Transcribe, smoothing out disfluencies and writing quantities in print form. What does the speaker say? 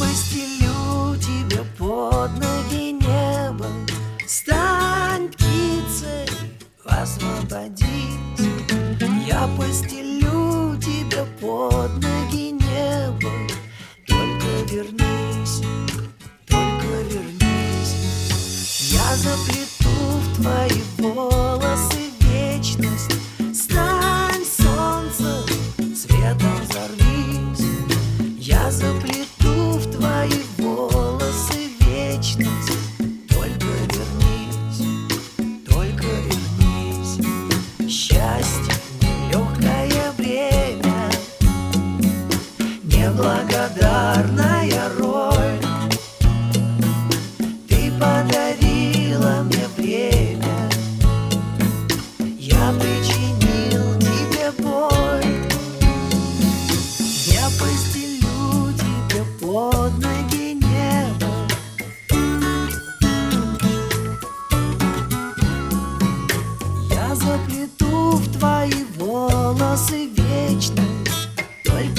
постелю тебе под ноги небо, стань птицей, освободись. Я постелю тебе под ноги небо, только вернись, только вернись. Я заплету в твои волосы вечность, стань солнцем, светом взорвись. Я заплету в твои волосы вечность, только вернись, только вернись. Счастье нелегкое бремя, неблагодарная роль. Ты подарила мне время, я причинил тебе боль. Я постелю тебе под ноги небо, я заплету в твои волосы вечность, только